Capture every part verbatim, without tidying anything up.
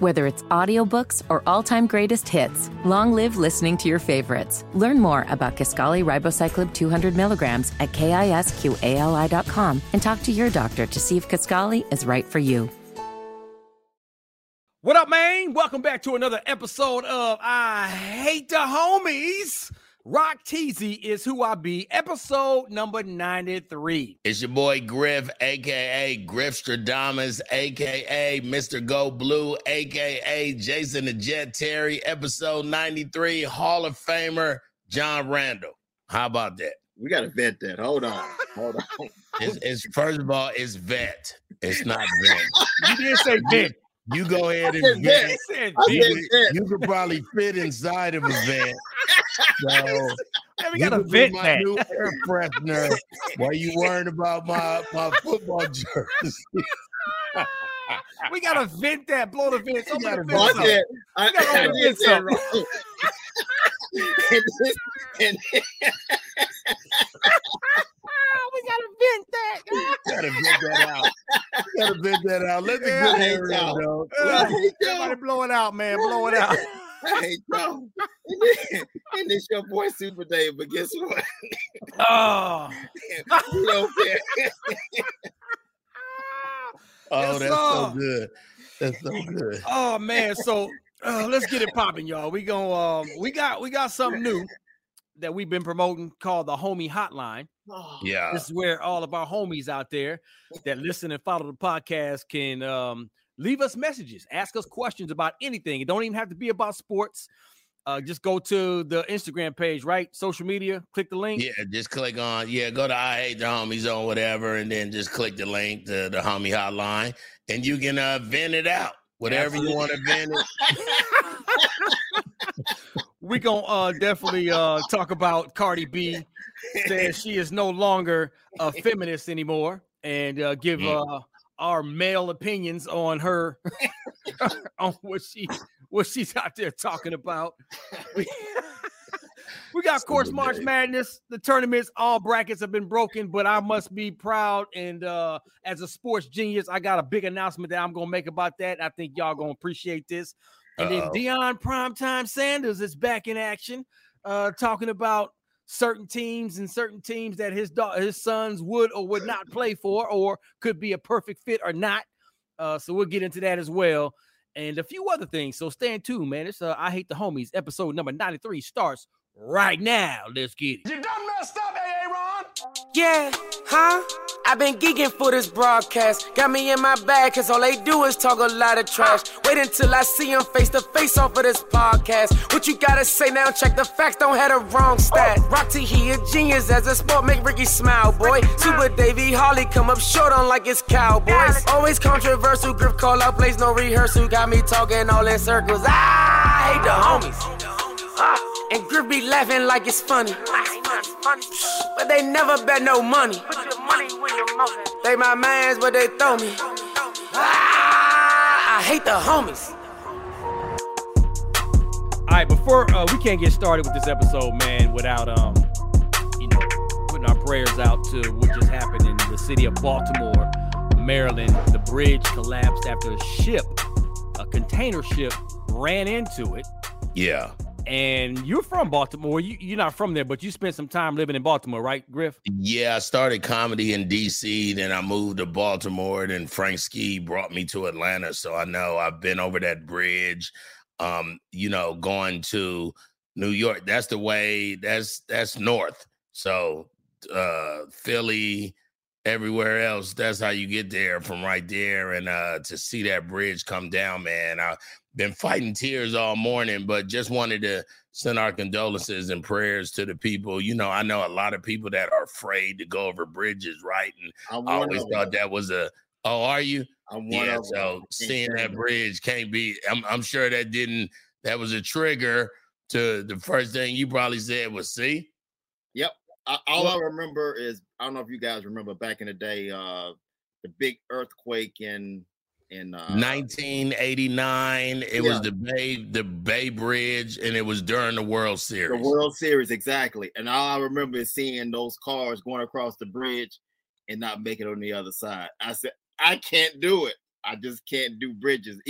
Whether it's audiobooks or all-time greatest hits, long live listening to your favorites. Learn more about Kisqali Ribociclib two hundred milligrams at kisqali dot com and talk to your doctor to see if Kisqali is right for you. What up, man? Welcome back to another episode of I Hate the Homies. Rock Teasy is who I be, episode number ninety-three. It's your boy Griff, a k a. Griff Stradamus, a k a. Mister Go Blue, a k a. Jason the Jet Terry, episode ninety-three, Hall of Famer John Randall. How about that? We got to vet that. Hold on. Hold on. It's, it's first of all, it's vet. It's not vet. You did say vet. You go ahead and vet. vet. I You, said vet. you could probably fit inside of a vet. So Man, we you got a could be vet my that. new air freshener while you worrying about my, my football jersey. We got to vent that. Blow the vents. Open gotta the Oh, I vents up. said, I, You gotta I open the did vents say up. it wrong. and this, and We got to vent that. You gotta vent that out. You gotta vent that out. Let the Yeah, good I hate air in, y'all. though. I hate Everybody y'all. blow it out, man. Blow it out. I hate y'all. And, then, and this your boy Super Dave, but guess what? Oh. We don't care. Oh, Yes, that's so sir. good. That's so good. Oh man, so uh, let's get it popping, y'all. We going um we got we got something new that we've been promoting called the Homie Hotline. Yeah. This is where all of our homies out there that listen and follow the podcast can um leave us messages, ask us questions about anything. It don't even have to be about sports. Uh, just go to the Instagram page, right? Social media, click the link. Yeah, just click on, yeah, go to I Hate the Homies or whatever, and then just click the link to the Homie Hotline, and you can uh, vent it out. Whatever you want to vent it. We gonna uh, definitely uh, talk about Cardi B saying she is no longer a feminist anymore, and uh, give uh, our male opinions on her, on what she what she's out there talking about. We, we got, of course, March Madness. The tournaments, all brackets have been broken, but I must be proud. And uh, as a sports genius, I got a big announcement that I'm gonna make about that. I think y'all gonna appreciate this. And then Uh-oh. Deion Primetime Sanders is back in action, uh, talking about certain teams and certain teams that his da- his sons would or would not play for, or could be a perfect fit or not. Uh, so we'll get into that as well, and a few other things. So stay tuned, man. It's uh, I Hate the Homies, episode number ninety-three starts right now. Let's get it. You done messed up, A A. Ron. Yeah, huh? I've been geeking for this broadcast. Got me in my bag, cause all they do is talk a lot of trash. Wait until I see them face to face off of this podcast. What you gotta say now? Check the facts, don't have the wrong stat. Rock T, he a genius as a sport, make Ricky smile, boy. Super Davey Holly come up short on like it's Cowboys. Always controversial, grip call out plays, no rehearsal. Got me talking all in circles. I hate the homies. And Griff be laughing like it's funny. But they never bet no money. They my mans, but they throw me. Ah, I hate the homies. All right, before uh, we can't get started with this episode, man, without um, you know, putting our prayers out to what just happened in the city of Baltimore, Maryland. The bridge collapsed after a ship, a container ship, ran into it. Yeah. And you're from Baltimore. You, you're not from there, but you spent some time living in Baltimore, right, Griff? Yeah, I started comedy in D C, then I moved to Baltimore, then Frank Ski brought me to Atlanta. So I know I've been over that bridge, um, you know, going to New York. That's the way, that's that's north. So uh, Philly, everywhere else, that's how you get there from right there. And uh, to see that bridge come down, man, I've been fighting tears all morning, but just wanted to send our condolences and prayers to the people. You know, I know a lot of people that are afraid to go over bridges, right? And I'm I one always of thought them. that was a, oh, are you? I'm one Yeah, of so them. seeing that bridge can't be, I'm, I'm sure that didn't, that was a trigger to the first thing you probably said was, see? Yep. I, all I remember is, I don't know if you guys remember back in the day, uh, the big earthquake in in uh, nineteen eighty-nine. It yeah. was the Bay, the Bay Bridge, and it was during the World the Series. World Series, exactly. And all I remember is seeing those cars going across the bridge and not make it on the other side. I said, I can't do it. I just can't do bridges. Even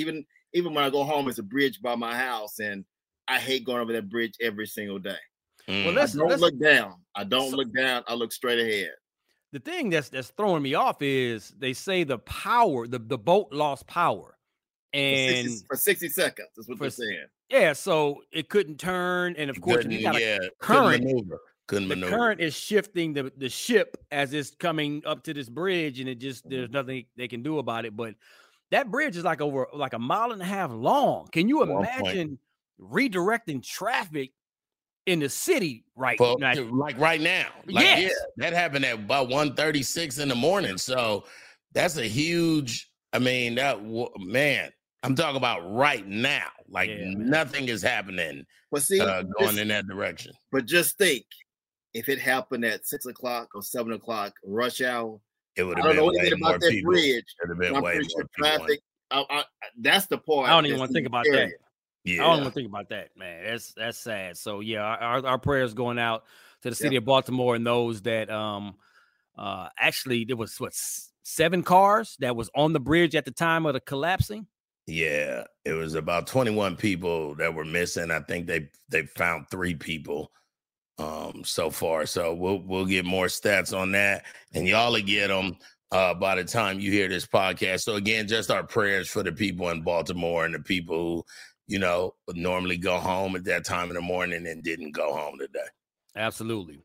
even when I go home, it's a bridge by my house, and I hate going over that bridge every single day. Mm. Well, let's I don't let's, look down. I don't so, look down. I look straight ahead. The thing that's that's throwing me off is they say the power, the, the boat lost power. And for sixty, for sixty seconds, that's what for, they're saying. Yeah, so it couldn't turn, and of It course, if you got yeah, a current, couldn't maneuver. Couldn't the maneuver. current is shifting the, the ship as it's coming up to this bridge, and it just there's Mm-hmm. nothing they can do about it. But that bridge is like over like a mile and a half long. Can you One imagine redirecting traffic in the city right For, now? like right now. Like, Yes. yeah, that happened at about one thirty-six in the morning. So that's a huge, I mean, that man, I'm talking about right now. Like Yeah, man. nothing is happening But see, uh, going just, in that direction. but just think, if it happened at six o'clock or seven o'clock rush hour, It would I have don't been know way anything more about that people. bridge. It would have been I'm way pretty more sure people. on it. traffic. I, I, that's the part. I don't even that's want to think about scary. that. Yeah. I don't want to think about that, man. That's that's sad. So yeah, our, our prayers going out to the city Yep. of Baltimore and those that um uh actually there was what s- seven cars that was on the bridge at the time of the collapsing. Yeah, it was about twenty-one people that were missing. I think they they found three people um so far. So we'll we'll get more stats on that, and y'all will get them uh by the time you hear this podcast. So again, just our prayers for the people in Baltimore and the people who, you know, would normally go home at that time in the morning and didn't go home today. Absolutely.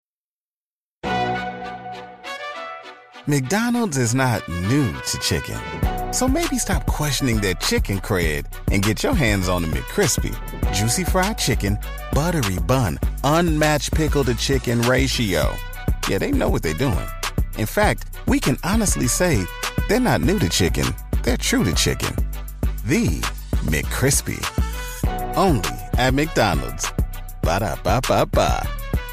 McDonald's is not new to chicken. So maybe stop questioning their chicken cred and get your hands on the McCrispy. Juicy fried chicken, buttery bun, unmatched pickle to chicken ratio. Yeah, they know what they're doing. In fact, we can honestly say they're not new to chicken. They're true to chicken. The McCrispy. Only at McDonald's. Ba-da-ba-ba-ba.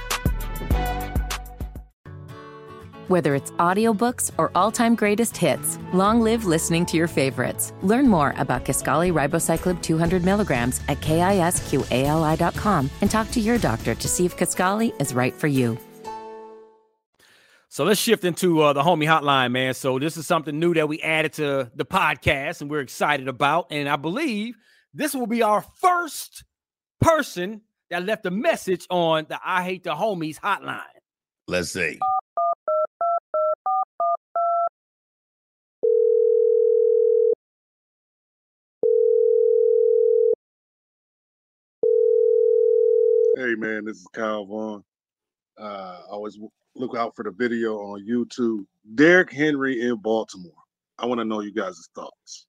Whether it's audiobooks or all-time greatest hits, long live listening to your favorites. Learn more about Kisqali Ribociclib two hundred milligrams at kisqali dot com and talk to your doctor to see if Kisqali is right for you. So let's shift into uh, the homie hotline, man. So this is something new that we added to the podcast and we're excited about. And I believe this will be our first person that left a message on the I Hate the Homies hotline. Let's see. Hey man, this is Kyle Vaughn. Uh, always look out for the video on YouTube. Derrick Henry in Baltimore. I want to know you guys' thoughts.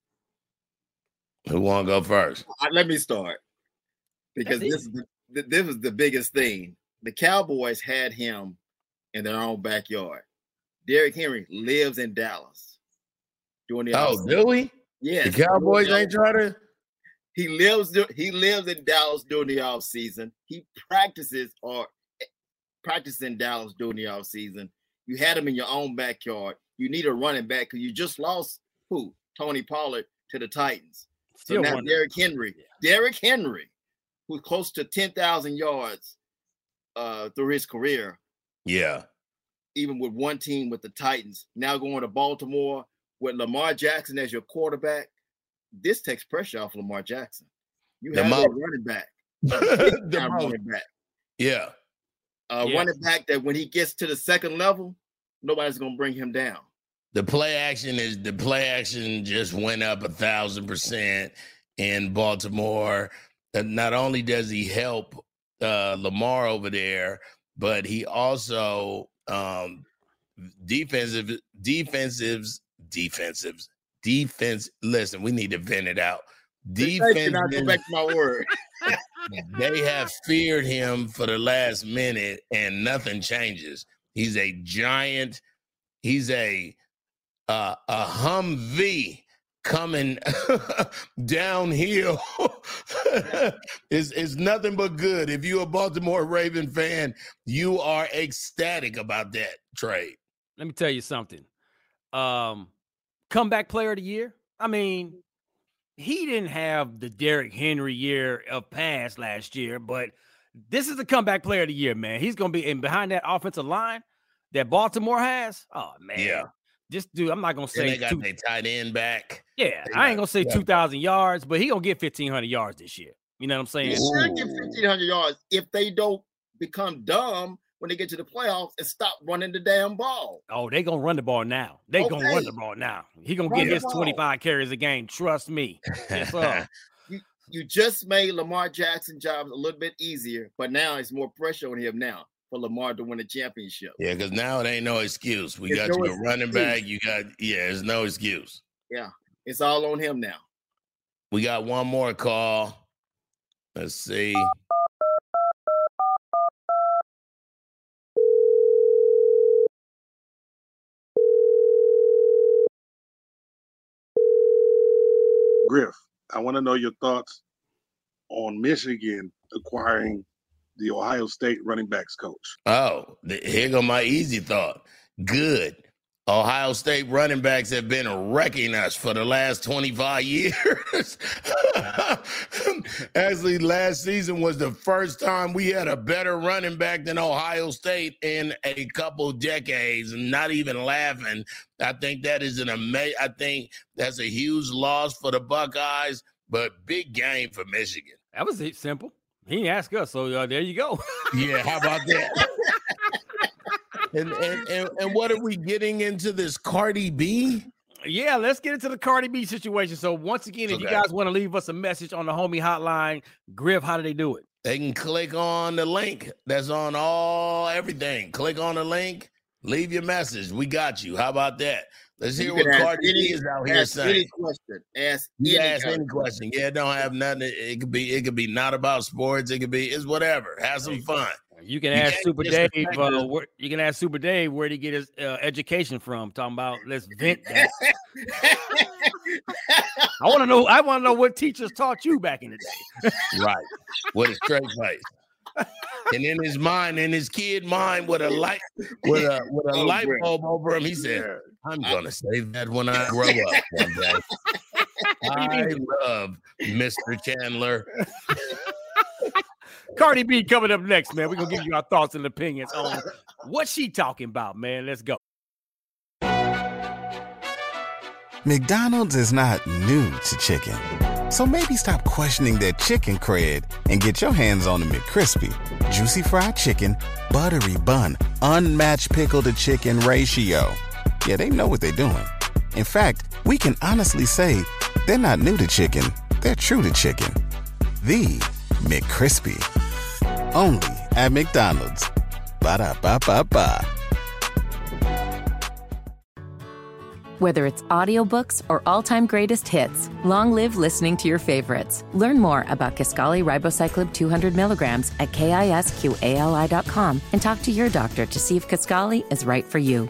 Who want to go first? Uh, Let me start because That's this is the, this was the biggest thing. The Cowboys had him in their own backyard. Derrick Henry lives in Dallas. Doing the Oh, offseason. do we? Yes, The Cowboys doing the ain't trying to. He lives he lives in Dallas during the off season. He practices or practices in Dallas during the off season. You had him in your own backyard. You need a running back because you just lost who? Tony Pollard to the Titans. Still so now wondering. Derrick Henry, Derrick Henry, who's close to ten thousand yards uh, through his career, Yeah. even with one team with the Titans, now going to Baltimore with Lamar Jackson as your quarterback. This takes pressure off Lamar Jackson. You The have mo- a running back, a The big-time mo- running back, Yeah. a Yeah. running back that when he gets to the second level, nobody's going to bring him down. The play action is the play action just went up a thousand percent in Baltimore. And not only does he help uh, Lamar over there, but he also um, defensive defensives defensives defense. Listen, we need to vent it out. Thank you. Defense. Now go back to my word. They have feared him for the last minute and nothing changes. He's a giant. He's a uh, a Humvee coming downhill. is is nothing but good. If you're a Baltimore Raven fan, you are ecstatic about that trade. Let me tell you something. Um, comeback player of the year. I mean, he didn't have the Derrick Henry year of past last year, but this is the comeback player of the year, man. He's going to be in behind that offensive line that Baltimore has. Oh, man. Yeah. Just dude, I'm not gonna say and they got two, their tight end back. Yeah, They I ain't got- gonna say yeah. two thousand yards, but he gonna get fifteen hundred yards this year. You know what I'm saying? He should get fifteen hundred yards if they don't become dumb when they get to the playoffs and stop running the damn ball. Oh, they gonna run the ball now. They gonna Okay. run the ball now. He gonna Run get the his ball. twenty-five carries a game. Trust me. Yes, sir. You, you just made Lamar Jackson's job a little bit easier, but now it's more pressure on him now for Lamar to win a championship. Yeah, because now it ain't no excuse. We There's got no you a running excuse. back. You got yeah, there's no excuse. Yeah, it's all on him now. We got one more call. Let's see. Griff, I want to know your thoughts on Michigan acquiring the Ohio State running backs coach. Oh, th- here go my easy thought. Good. Ohio State running backs have been wrecking us for the last twenty-five years. Actually, last season was the first time we had a better running back than Ohio State in a couple decades. Not even laughing. I think that is an amazing, I think that's a huge loss for the Buckeyes, but big game for Michigan. That was it, simple. He didn't ask us, so uh, there you go. Yeah, how about that? And, and and and what are we getting into this Cardi B? Yeah, let's get into the Cardi B situation. So once again, if you Okay. guys want to leave us a message on the homie hotline, Griff, how do they do it? They can click on the link that's on all everything. Click on the link, leave your message. We got you. How about that? Let's hear You what can ask Cardi any- B is out here Ask any saying. question. Ask You any, ask kind any of question. Yeah, it don't have nothing. It could be. It could be not about sports. It could be. It's whatever. Have some fun. You can You ask can't Super disrespect Dave. us. Uh, where, you can ask Super Dave where did he get his uh, education from? Talking about let's vent that. I want to know. I want to know what teachers taught you back in the day. Right. With a straight face. And in his mind, in his kid mind, with a light, with a with a Oh, light great. bulb over him, he said, "I'm gonna say that when I grow up one day." I love Mister Chandler. Cardi B coming up next, man. We're gonna give you our thoughts and opinions on what she talking about, man. Let's go. McDonald's is not new to chicken. So maybe stop questioning their chicken cred and get your hands on the McCrispy. Juicy fried chicken, buttery bun, unmatched pickle to chicken ratio. Yeah, they know what they're doing. In fact, we can honestly say they're not new to chicken. They're true to chicken. The McCrispy. Only at McDonald's. Ba-da-ba-ba-ba. Whether it's audiobooks or all-time greatest hits, long live listening to your favorites. Learn more about Kisqali Ribociclib two hundred milligrams at kisqali dot com and talk to your doctor to see if Kisqali is right for you.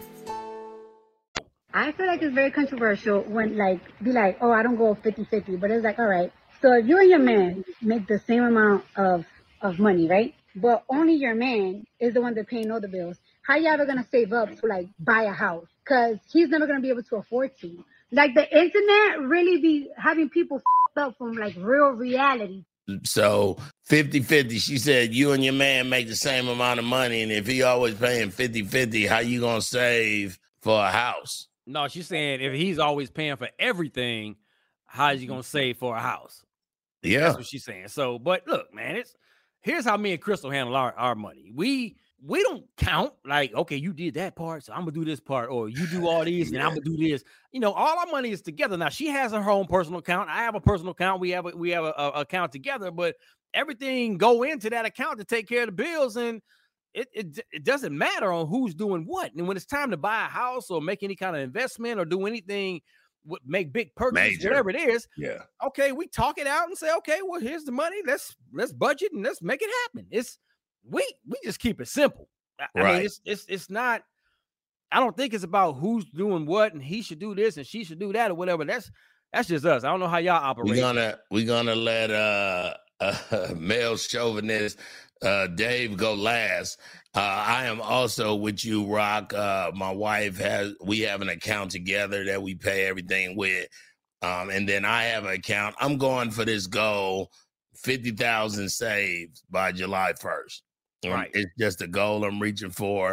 I feel like it's very controversial when, like, be like, oh, I don't go fifty-fifty, but it's like, all right, so if you and your man make the same amount of, of money, right? But only your man is the one that paying all the bills. How you ever gonna save up to, like, buy a house? Because he's never gonna be able to afford to. Like, the internet really be having people f***ed up from, like, real reality. So fifty-fifty, she said, you and your man make the same amount of money, and if he always paying fifty-fifty, how you gonna save for a house? No, she's saying if he's always paying for everything, how is he gonna save for a house? Yeah. That's what she's saying. So, but look, man, it's here's how me and Crystal handle our, our money. We we don't count like, okay, you did that part, so I'm gonna do this part, or you do all these, and I'm gonna do this. You know, all our money is together. Now she has her own personal account. I have a personal account. We have a we have a, a account together, but everything go into that account to take care of the bills, and it, it it doesn't matter on who's doing what. And when it's time to buy a house or make any kind of investment or do anything, w- make big purchases, Major. whatever it is, Yeah. okay, we talk it out and say, okay, well, here's the money. Let's let's budget and let's make it happen. It's we we just keep it simple. I, I Right. mean, it's it's it's not. I don't think it's about who's doing what and he should do this and she should do that or whatever. That's that's just us. I don't know how y'all operate. We're gonna we're gonna let uh, uh male chauvinist uh Dave go last. Uh I am also with you, Rock. Uh my wife has we have an account together that we pay everything with. Um, and then I have an account. I'm going for this goal, fifty thousand saved by July first. Um, Right. It's just a goal I'm reaching for.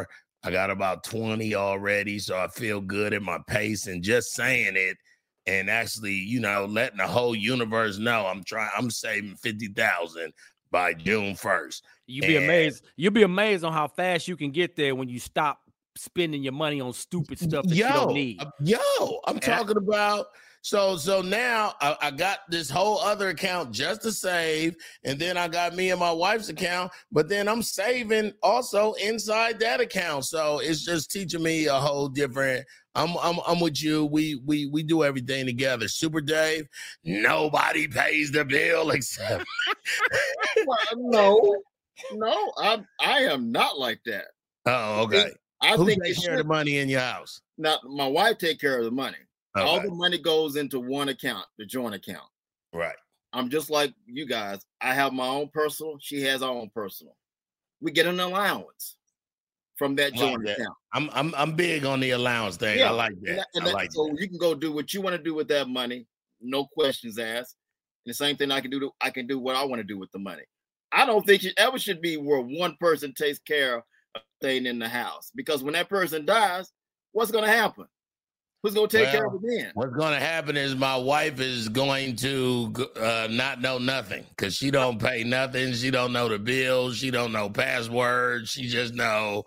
I got about twenty already, so I feel good at my pace. And just saying it and actually, you know, letting the whole universe know I'm trying, I'm saving fifty thousand by June first. You'd be and, amazed. You'll be amazed on how fast you can get there when you stop spending your money on stupid stuff that yo, you don't need. Yo, I'm and talking I, about. So, so now I, I got this whole other account just to save, and then I got me and my wife's account, but then I'm saving also inside that account. So it's just teaching me a whole different. I'm, I'm, I'm with you. We, we, we do everything together. Super Dave. Nobody pays the bill except. Well, no, no, I, I am not like that. Oh, okay. I Who think takes care of the money in your house? Now, my wife take care of the money. Okay. All the money goes into one account, the joint account. Right. I'm just like you guys. I have my own personal. She has her own personal. We get an allowance from that joint like that. account. I'm I'm I'm big on the allowance thing. Yeah. I like that. And that, and I that, like so that. you can go do what you want to do with that money, no questions asked. And the same thing I can do. To, I can do what I want to do with the money. I don't think it ever should be where one person takes care of staying in the house, because when that person dies, what's going to happen? Who's going to take well, care of it then? What's going to happen is my wife is going to uh, not know nothing, because she don't pay nothing. She don't know the bills. She don't know passwords. She just know.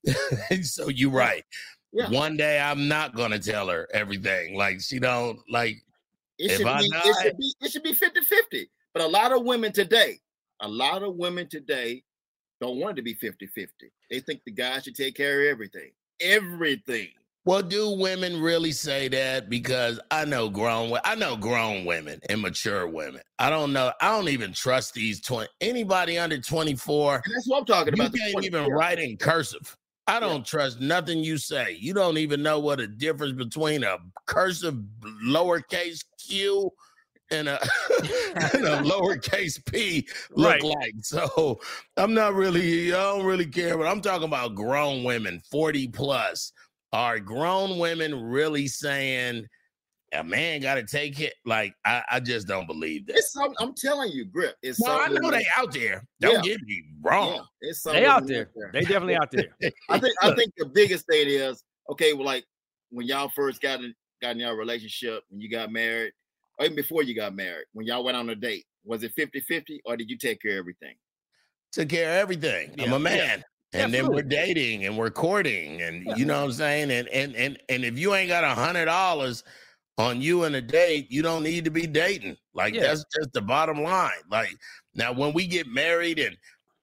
So you're right. Yeah. One day I'm not going to tell her everything. Like she don't like. It if should, I be, die, it should be it should be fifty-fifty. But a lot of women today, a lot of women today don't want it to be fifty-fifty. They think the guy should take care of everything. Everything. Well, do women really say that? Because I know grown, I know grown women and mature women. I don't know. I don't even trust these twenty. Anybody under twenty-four. And that's what I'm talking about. You can't even write in cursive. I don't yeah. trust nothing you say. You don't even know what a difference between a cursive lowercase q and a, and a lowercase p look right. like. So I'm not really. I don't really care. But I'm talking about grown women, forty plus. Are grown women really saying a man got to take it? Like, I, I just don't believe that. It's some, I'm telling you, Grip. It's well, I know they out there. Don't yeah. get me wrong. Yeah, it's they out there. there. They definitely out there. I think I think the biggest thing is, okay, well, like when y'all first got in, got in your relationship, when you got married, or even before you got married, when y'all went on a date, was it fifty-fifty or did you take care of everything? Took care of everything. Yeah. I'm a man. Yeah. And Absolutely. Then we're dating and we're courting, and yeah. you know what I'm saying? And and and and if you ain't got a hundred dollars on you in a date, you don't need to be dating. Like yeah. that's just the bottom line. Like now when we get married and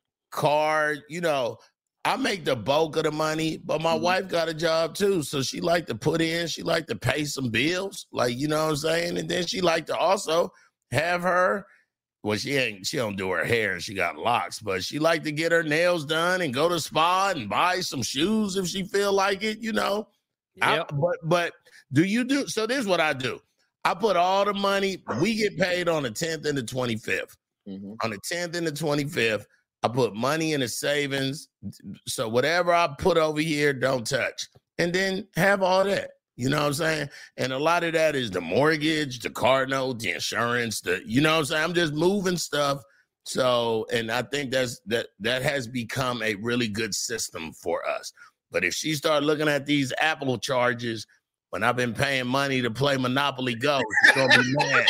car, you know, I make the bulk of the money, but my mm-hmm. wife got a job too. So she like to put in, she like to pay some bills, like, you know what I'm saying? And then she like to also have her. Well, she ain't, she don't do her hair. She got locks, but she like to get her nails done and go to spa and buy some shoes if she feel like it, you know. Yep. I, but, but do you do, so this is what I do. I put all the money, we get paid on the tenth and the twenty-fifth. Mm-hmm. On the tenth and the twenty-fifth, I put money in the savings. So whatever I put over here, don't touch. And then have all that. You know what I'm saying? And a lot of that is the mortgage, the car note, the insurance, the, you know what I'm saying? I'm just moving stuff. So, and I think that's, that, that has become a really good system for us. But if she start looking at these Apple charges, when I've been paying money to play Monopoly Go, she's going to be mad.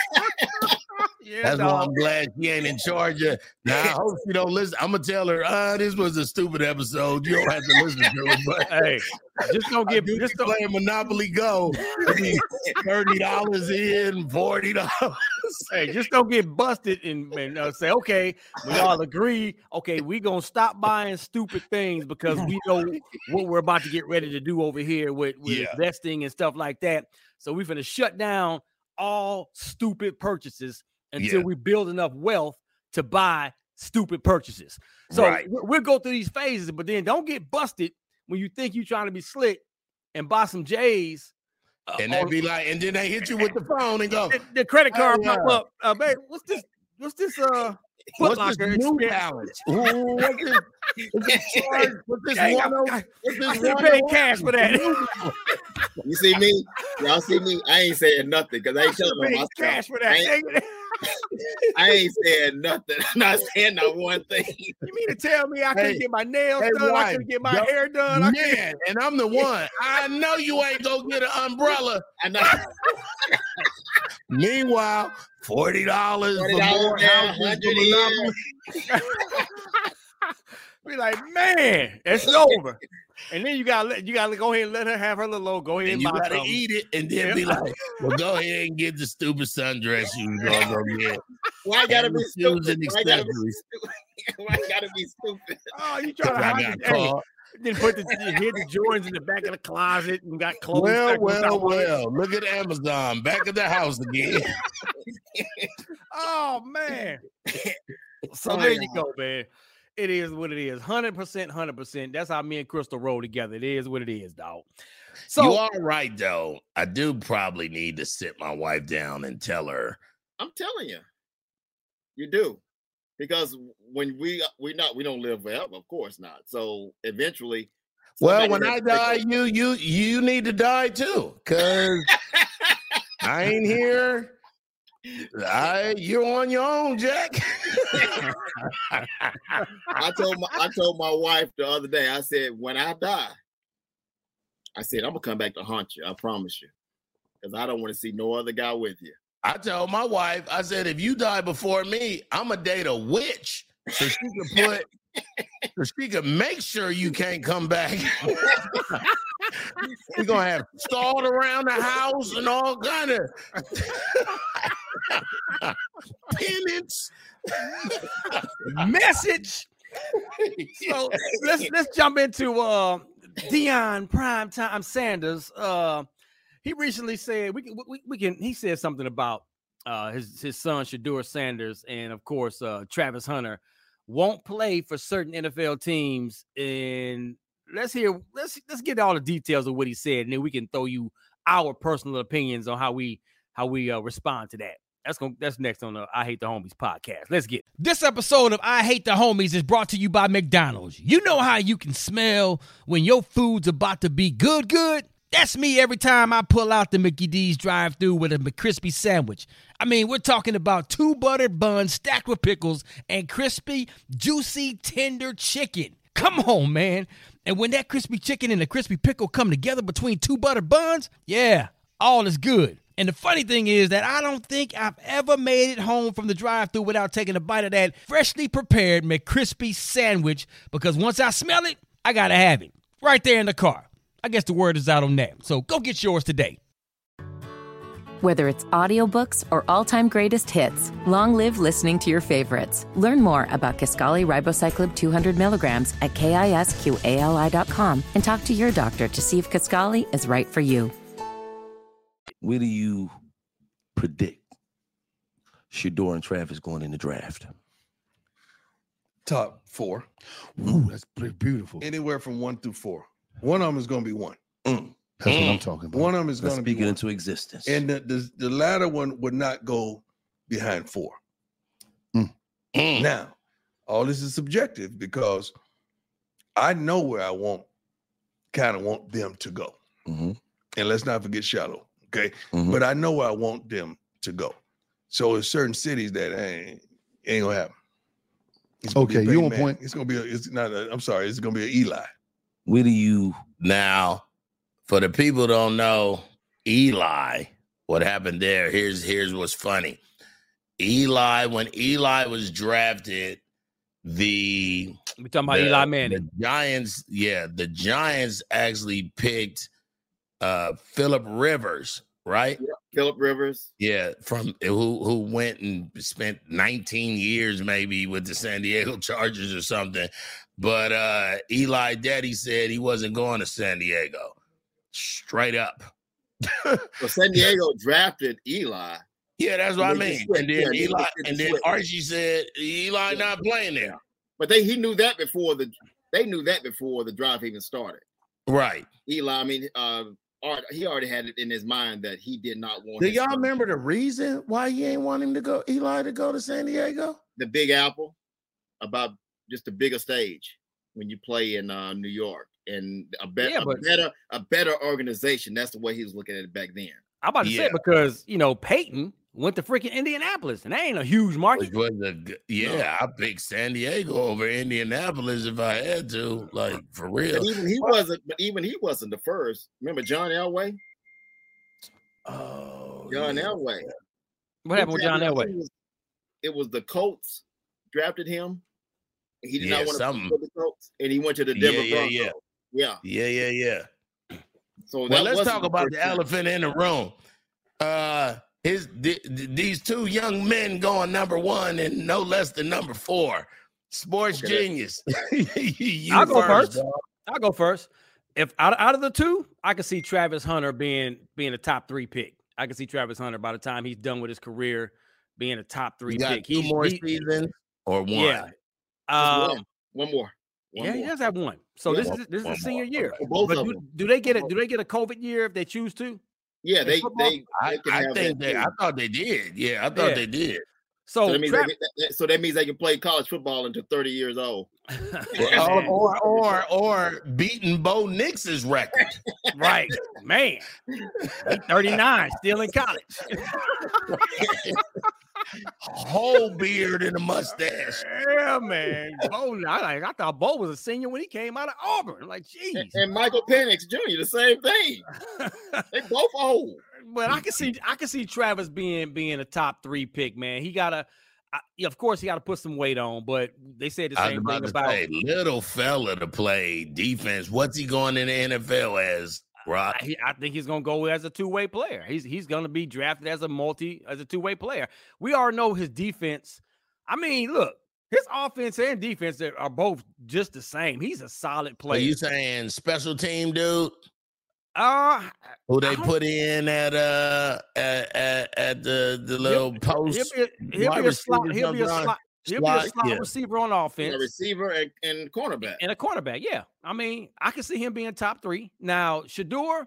Yeah, That's no. why I'm glad she ain't in charge of. Now, I hope she don't listen. I'm going to tell her, ah, this was a stupid episode. You don't have to listen to it. But hey, just don't get do just don't play Monopoly Go. thirty dollars in, forty dollars. Hey, just don't get busted and, and uh, say, okay, we all agree. Okay, we going to stop buying stupid things because we know what we're about to get ready to do over here with, with yeah. investing and stuff like that. So we're going to shut down all stupid purchases until yeah. we build enough wealth to buy stupid purchases. So right. we'll go through these phases, but then don't get busted when you think you're trying to be slick and buy some J's. Uh, and they be like, and then they hit you with the phone and go, the, the credit card oh, yeah. pop up. Uh, babe, what's this? What's this? Uh, What's this new balance? Ooh, what's this? What's this, charge? What's this Dang, one? I, I, what's this I should have paid cash for that. You see me? Y'all see me? I ain't saying nothing because I ain't telling them my cash for that. I ain't saying nothing. I'm not saying not one thing. You mean to tell me I couldn't Hey, get my nails hey, done? wife, I couldn't get my don't- hair done? I Man, couldn't- and I'm the one. I know you ain't gonna get an umbrella. I know. Meanwhile, forty dollars for forty dollars more now, houses one hundred for Monopoly. Be like, man, it's over. And then you gotta let you gotta go ahead and let her have her little old. Go ahead and, And you buy gotta something. eat it and then Yeah. be like, well, go ahead and get the stupid sundress you was gonna go get. Why gotta And be the shoes stupid? and Why gotta be accessories. stupid? Why gotta be stupid? Oh, you trying to I hide got it? Hey, caught. then put the you hid the Jordans in the back of the closet and got clothes. Well, stacked on well, top of it. well. Look at Amazon back at the house again. Oh man. So Oh, there yeah. you go, man. It is what it is. Hundred percent, hundred percent. That's how me and Crystal roll together. It is what it is, dog. So You are right, though. I do probably need to sit my wife down and tell her. I'm telling you, you do, because when we we not we don't live forever, of course not. So eventually, Well, somebody when has I to take die, over. you you you need to die too, cause I ain't here. I you're on your own, Jack. I told my I told my wife the other day. I said, when I die, I said I'm gonna come back to haunt you. I promise you, because I don't want to see no other guy with you. I told my wife, I said, if you die before me, I'm gonna date a witch so she can put so she can make sure you can't come back. We're gonna have stalled around the house and all kind of penance. message. So let's let's jump into uh Deion Primetime Sanders. Uh he recently said we can we, we can he said something about uh his his son Shedeur Sanders and of course uh Travis Hunter won't play for certain N F L teams. And let's hear let's let's get all the details of what he said, and then we can throw you our personal opinions on how we how we uh, respond to that. That's going that's next on the I Hate the Homies podcast. Let's get it. This episode of I Hate the Homies is brought to you by McDonald's. You know how you can smell when your food's about to be good, good? That's me every time I pull out the Mickey D's drive-thru with a McCrispy sandwich. I mean, we're talking about two buttered buns stacked with pickles and crispy, juicy, tender chicken. Come on, man. And when that crispy chicken and the crispy pickle come together between two buttered buns, yeah, all is good. And the funny thing is that I don't think I've ever made it home from the drive-thru without taking a bite of that freshly prepared McCrispy sandwich, because once I smell it, I gotta have it right there in the car. I guess the word is out on that. So go get yours today. Whether it's audiobooks or all-time greatest hits, long live listening to your favorites. Learn more about Kisqali Ribociclib two hundred milligrams at kisqali dot com and talk to your doctor to see if Kisqali is right for you. Where do you predict Shedeur and Travis going in the draft? Top four. Ooh, that's pretty beautiful. Anywhere from one through four. One of them is going to be one. Mm. That's mm. what I'm talking about. One of them is Let's going to be speak it one. into existence. And the, the, the latter one would not go behind four. Mm. Mm. Now, all this is subjective because I know where I want, kind of want them to go. Mm-hmm. And let's not forget Shallow, okay? Mm-hmm. But I know where I want them to go. So there's certain cities that ain't, ain't gonna happen. It's gonna be a Okay, Peyton you on Manning. point. It's gonna be a, it's not a, I'm sorry, it's gonna be an Eli. Where do you Now, for the people who don't know Eli, what happened there, here's here's what's funny. Eli, when Eli was drafted, the We talking about the, Eli Manning. The Giants, yeah, the Giants actually picked uh Phillip Rivers, right? Yeah, Phillip Rivers. Yeah, from who who went and spent nineteen years maybe with the San Diego Chargers or something. But uh Eli Daddy said he wasn't going to San Diego. Straight up. Well, San Diego drafted Eli. Yeah, that's what I They mean. just switched. And then Yeah, they Eli just and then switched. Archie said Eli not playing there. But they he knew that before the they knew that before the draft even started. Right. Eli, I mean, uh, Art, he already had it in his mind that he did not want. Do his y'all son- remember the reason why he ain't want him to go, Eli to go to San Diego? the Big Apple, about just a bigger stage when you play in uh, New York and a, be- Yeah, a but- better a better organization. That's the way he was looking at it back then. I'm about to Yeah. say because you know Peyton went to freaking Indianapolis, and that ain't a huge market. Which was a, yeah, no. I picked San Diego over Indianapolis if I had to, like for real. But even he wasn't. But even he wasn't the first. Remember John Elway? Oh, John yeah. Elway. What happened with John Elway? It was, it was the Colts drafted him. He did yeah, not want something. to play the Colts, and he went to the Denver yeah, yeah, Broncos. Yeah, yeah, yeah, yeah. yeah. So well, let's talk the about the time. elephant in the room. Uh, his th- th- these two young men going number one and no less than number four. Sports okay. genius. I'll go first. Dog. I'll go first. If out, out of the two, I can see Travis Hunter being being a top three pick. I can see Travis Hunter by the time he's done with his career being a top three you got pick. Two he's, more he, seasons or one? Yeah. Um, one. one more. One yeah, more. he does have one. So yeah, this one, is this is a senior more. year. Both but of do, them. do they get it? Do they get a COVID year if they choose to? Yeah, they they. I, they I think they. I thought they did. Yeah, I thought yeah. they did. So, so that, means Tra- they, that, so that means they can play college football until thirty years old. or, or or or beating Bo Nix's record. Right, man. thirty-nine, still in college. Whole beard and a mustache. Yeah, man. Bo, I, I thought Bo was a senior when he came out of Auburn. I'm like, geez. And, and Michael Penix Junior, the same thing. They both old. But I can see, I can see Travis being being a top three pick, man. He gotta, I, of course, he got to put some weight on. But they said the same I was thing about about to say, little fella to play defense. What's he going in the N F L as? Rock? I, I think he's gonna go as a two way player. He's he's gonna be drafted as a multi as a two way player. We already know his defense. I mean, look, his offense and defense are both just the same. He's a solid player. Are you saying special team dude? Uh who they put in at uh at, at, at the the little he'll, post? He'll be a, he'll be a slot. He'll be a slot. He'll be a slot yeah. receiver on offense. A receiver and, and cornerback. And a cornerback, yeah. I mean, I can see him being top three. Now, Shedeur,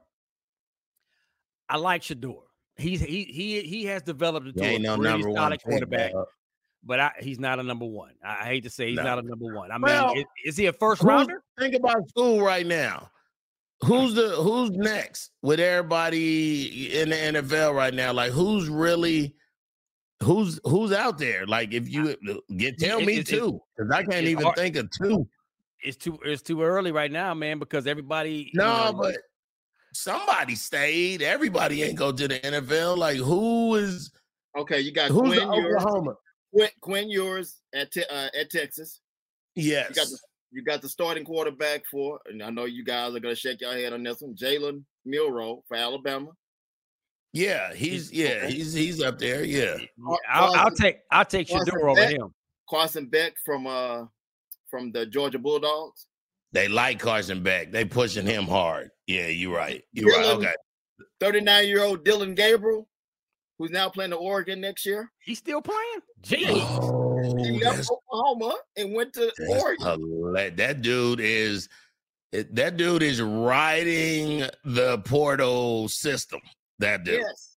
I like Shedeur. He's he he he has developed into ain't a no really number solid one quarterback. pick, but I, he's not a number one. I, I hate to say he's no. not a number one. I mean, well, is, is he a first rounder? Think about school right now. Who's the who's next with everybody in the N F L right now? Like who's really who's who's out there? Like if you get tell me it, two, because I can't even hard. think of two. It's too it's too early right now, man, because everybody No, you know, but somebody stayed. Everybody ain't go to the N F L. Like who is okay? You got who's Quinn Oklahoma? Quinn, Quinn Ewers at te- uh, at Texas. Yes. You got the You got the starting quarterback for, and I know you guys are going to shake your head on this one, Jalen Milroe for Alabama. Yeah, he's yeah, okay. he's he's up there. Yeah, I'll, I'll take I'll take Shedeur over him. Carson Beck from uh from the Georgia Bulldogs. They like Carson Beck. They pushing him hard. Yeah, you're right. You're Dylan, right. Okay. thirty-nine-year-old Dylan Gabriel, who's now playing the Oregon next year. He's still playing? Jeez. Oh, he left Oklahoma and went to Oregon. Hilarious. That dude is that dude is riding the portal system. That dude. Yes.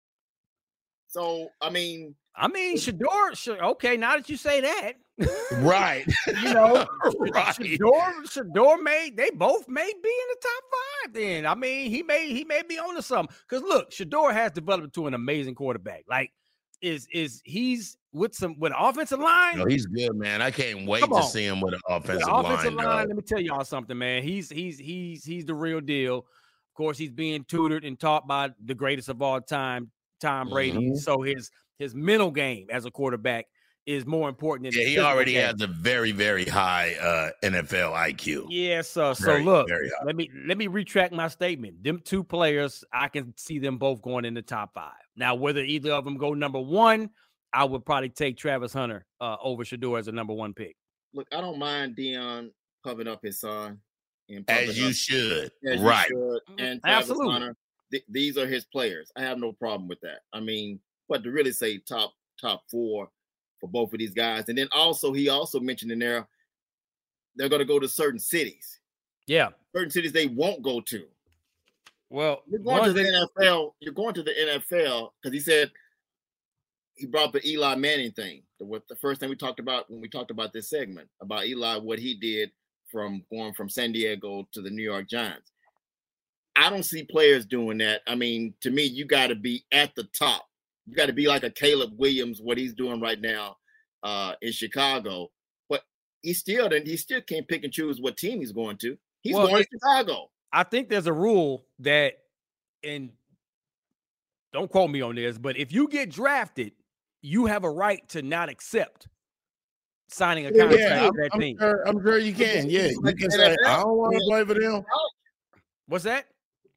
So I mean, I mean, Shedeur. Okay, now that you say that, right? You know, right. Shedeur, Shedeur may they both may be in the top five. Then I mean, he may he may be on to something. Because look, Shedeur has developed into an amazing quarterback. Like, is is he's with some with an offensive line? No, he's good, man. I can't wait to see him with an offensive, with offensive line. line. Let me tell y'all something, man. He's he's he's he's the real deal. Of course, he's being tutored and taught by the greatest of all time, Tom Brady. Mm-hmm. So his his mental game as a quarterback is more important than yeah. He already game. has a very very high uh, N F L I Q. Yeah. So very, so look, let me let me retract my statement. Them two players, I can see them both going in the top five. Now, whether either of them go number one, I would probably take Travis Hunter uh, over Shedeur as a number one pick. Look, I don't mind Deion pumping up his son. As you should, as right? You should. And absolutely. Hunter, th- these are his players. I have no problem with that. I mean, but to really say top top four for both of these guys, and then also he also mentioned in there they're going to go to certain cities. Yeah, certain cities they won't go to. Well, you're going to the they... N F L. You're going to the N F L because he said he brought the Eli Manning thing. The, what the first thing we talked about when we talked about this segment about Eli, what he did. From going from San Diego to the New York Giants. I don't see players doing that. I mean, to me, you got to be at the top You got to be like a Caleb Williams, what he's doing right now uh, in Chicago. But he still he still can't pick and choose what team he's going to. He's well, going it, to Chicago. I think there's a rule that, and don't quote me on this, but if you get drafted, you have a right to not accept signing a contract yeah, with that I'm team. Sure, I'm sure you can. Yeah, you can say, I don't want to play for them. What's that?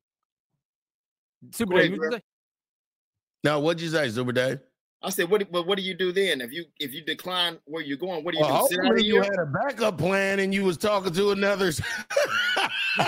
Super Dave, you say? No, what'd you say, Super Dave? I said, what? But what do you do then if you if you decline where you're going? What do you well, do? Hopefully you had a backup plan and you was talking to another. no,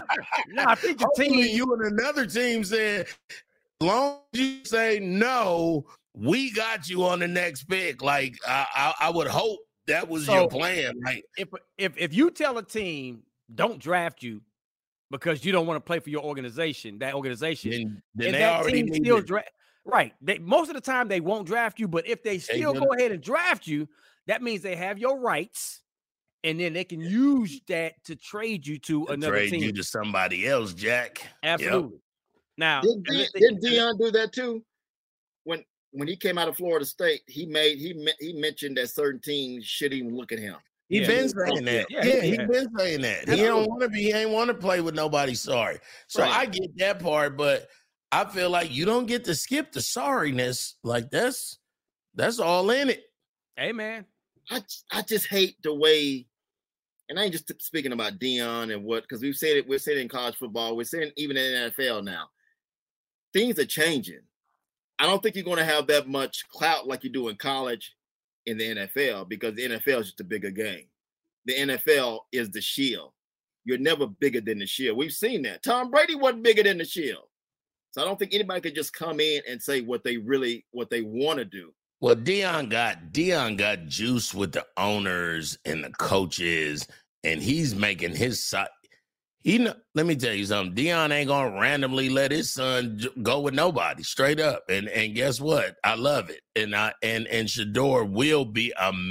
I think the hopefully team. You and another team said, as long as you say no, we got you on the next pick. Like I, I, I would hope that was so your plan. Like if if if you tell a team don't draft you because you don't want to play for your organization, that organization, then, then and they that already team still draft. Right. They, most of the time they won't draft you, but if they still they go ahead and draft you, that means they have your rights, and then they can use that to trade you to, to another trade team. you to somebody else, Jack. Absolutely. Yep. Now, didn't, De- didn't Deion do that too? When when he came out of Florida State, he made he he mentioned that certain teams shouldn't even look at him. He yeah, been saying that. Yeah, yeah, he been saying that. He don't want to be. He ain't want to play with nobody. Sorry. So right. I get that part, but I feel like you don't get to skip the sorriness. Like that's that's all in it. Hey man, I I just hate the way, and I ain't just speaking about Deion and what, because we've said it. We're saying it in college football. We're saying even in the N F L now. Things are changing. I don't think you're going to have that much clout like you do in college in the N F L, because the N F L is just a bigger game. The N F L is the Shield. You're never bigger than the Shield. We've seen that. Tom Brady wasn't bigger than the Shield. So I don't think anybody could just come in and say what they really, what they want to do. Well, Deion got Deion got juice with the owners and the coaches, and he's making his side. He, let me tell you something. Deion ain't gonna randomly let his son go with nobody, straight up. And and guess what? I love it. And I and and Shedeur will be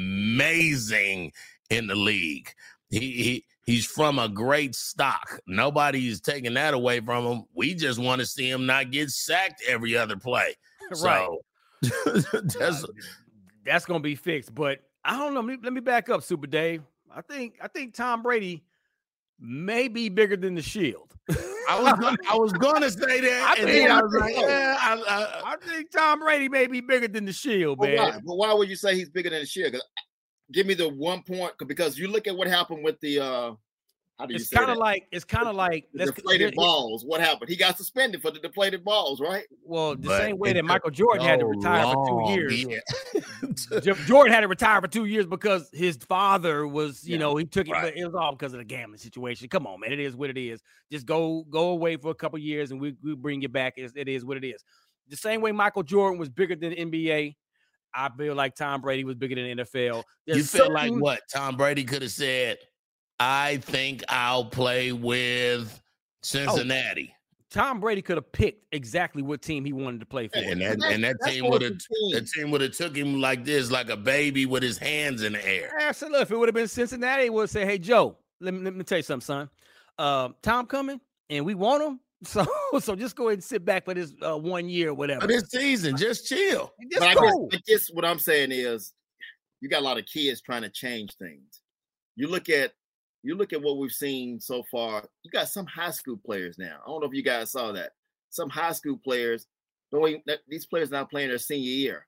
amazing in the league. He he he's from a great stock. Nobody's taking that away from him. We just want to see him not get sacked every other play. Right. So, that's that's gonna be fixed. But I don't know. Let me, let me back up, Super Dave. I think I think Tom Brady may be bigger than the Shield. I was gonna, I was gonna say that, I and think, then I I, was think, like, yeah, I, I, I think Tom Brady may be bigger than the Shield, but man. Why? But why would you say he's bigger than the Shield? Give me the one point, because you look at what happened with the. Uh, how do you it's say kind of that? like it's kind of like the deflated balls. What happened? He got suspended for the deflated balls, right? Well, the But same way it that Michael Jordan took had to so retire for two long, years. yeah. Jordan had to retire for two years because his father was, you Yeah, know, he took it, right. but it was all because of the gambling situation. Come on, man. It is what it is. Just go go away for a couple years and we we bring you back. It's, it is what it is. The same way Michael Jordan was bigger than the N B A, I feel like Tom Brady was bigger than the N F L. There's You feel like certain- what? Tom Brady could have said, I think I'll play with Cincinnati. Tom Brady could have picked exactly what team he wanted to play for. And that, That's- and that that's team what would have the team- that team would have took him like this, like a baby with his hands in the air. Absolutely. If it would have been Cincinnati, it would say, hey, Joe, let me, let me tell you something, son. Uh, Tom coming, and we want him. So, so just go ahead and sit back for this uh, one year or whatever. For this season, just chill. Just But I go. guess, I guess what I'm saying is, you got a lot of kids trying to change things. You look at you look at what we've seen so far. You got some high school players now. I don't know if you guys saw that. Some high school players, don't even, that, these players not playing their senior year.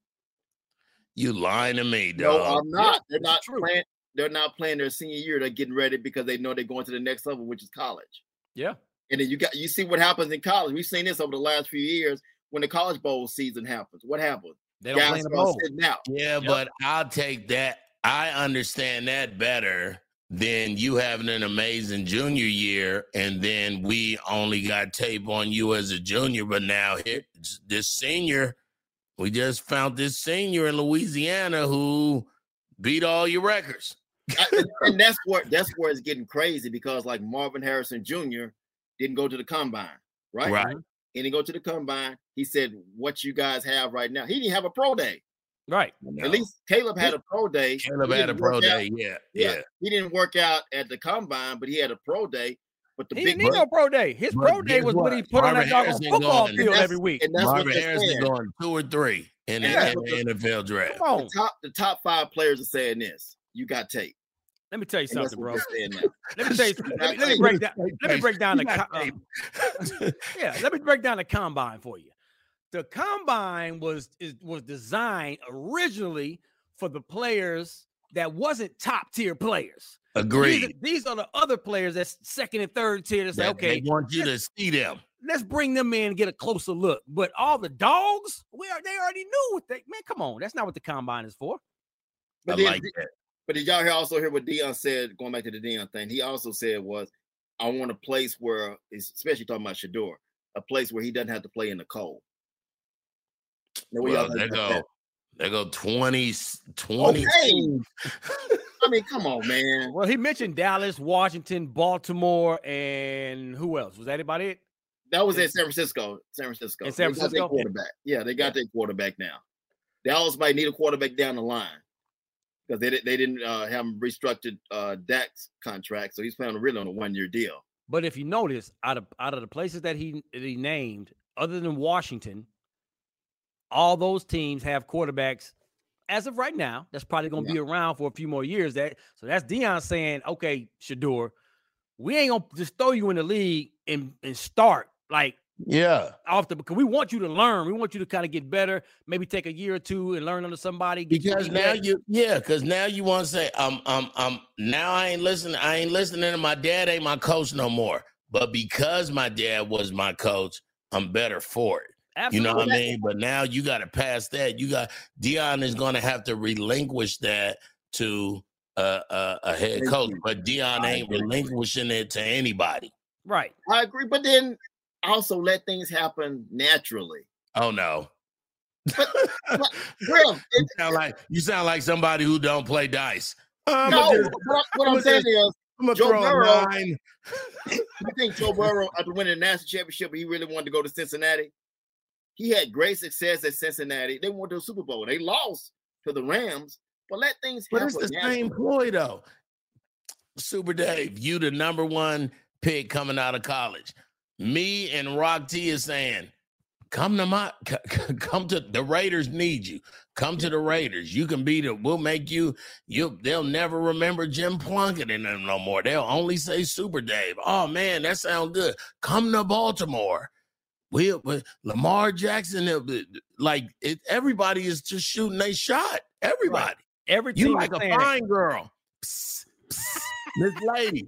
You lying to me, No, dog. I'm not. They're it's not true. playing. They're not playing their senior year. They're getting ready because they know they're going to the next level, which is college. Yeah. And then you got you see what happens in college. We've seen this over the last few years when the college bowl season happens. What happens? They don't play in the start bowl. sitting out. Yeah, Yep. but I'll take that. I understand that better than you having an amazing junior year, and then we only got tape on you as a junior, but now here, this senior, we just found this senior in Louisiana who beat all your records. I, and that's where that's where it's getting crazy, because like Marvin Harrison Junior didn't go to the combine, right? Right. He didn't go to the combine. He said, "What you guys have right now." He didn't have a pro day. Right. No. At least Caleb had a pro day. Caleb He had a didn't pro work out- day. Yeah, Yeah. yeah. He didn't work out at the combine, but he had a pro day. But the he big didn't need no pro day. His pro day was when he put on that doggone football going, field every week. And that's Marvin what they're Harrison saying. going two or three in, Yeah. the, in the N F L draft. Come on. The top, the top five players are saying this. You got tape. Let me tell you And that's something, what bro. they're saying now. Let me tell you. Let me, let me break down. Let me break down the. co- uh, yeah, let me break down the combine for you. The combine was is, was designed originally for the players that wasn't top tier players. Agreed. These are, these are the other players that's second and third tier. That say, That- okay, they want you to see them. let's bring them in and get a closer look. But all the dogs, we are they already knew what they man. Come on, that's not what the combine is for. But I then- like that. But did y'all hear also hear what Deion said, going back to the Deion thing? He also said was, I want a place where, especially talking about Shador, a place where he doesn't have to play in the cold. Now, what y'all Well, think they about go, that? they go twenty, twenty. Okay. I mean, come on, man. Well, he mentioned Dallas, Washington, Baltimore, and who else? Was that about it? That was at San Francisco. San Francisco. In San They got their Francisco? quarterback. Yeah, they got their quarterback now. Dallas might need a quarterback down the line because they, di- they didn't uh, have him restructured uh, Dak's contract, so he's playing really on a one-year deal. But if you notice, out of out of the places that he that he named, other than Washington, all those teams have quarterbacks as of right now. That's probably going to Yeah. be around for a few more years. That so that's Deion saying, okay, Shador, we ain't gonna just throw you in the league and and start like Yeah. off the because we want you to learn. We want you to kind of get better. Maybe take a year or two and learn under somebody. get your Because feet now wet. you, yeah, because now you want to say, um, um, um, now I ain't listening. I ain't listening to my dad. Ain't my coach no more. But because my dad was my coach, I'm better for it. You know what I mean? But now you got to pass that. You got Deion is going to have to relinquish that to uh, uh, a head Thank coach. you. But Deion I ain't agree. relinquishing it to anybody. Right. I agree, but then also let things happen naturally. Oh no. But, Griff, You sound like you sound like somebody who don't play dice. I'm no, gonna just- what, what I'ma I'm saying just- is, I'm gonna Joe throw Burrow- a nine. you think Joe Burrow, after winning the national championship, he really wanted to go to Cincinnati? He had great success at Cincinnati. They went to a Super Bowl. They lost to the Rams, but let things But happen. it's the naturally. same ploy though. Super Dave, you the number one pick coming out of college. Me and Rock T is saying, come to my c- c- come to the Raiders need you. Come to the Raiders. You can be the we'll make you you they'll never remember Jim Plunkett in them no more. They'll only say Super Dave. Oh man, that sounds good. Come to Baltimore. We'll, we Lamar Jackson, they'll be- like it, everybody is just shooting they shot. Everybody. Every You team like is a saying that. fine girl. Psst, psst, Miss Lady.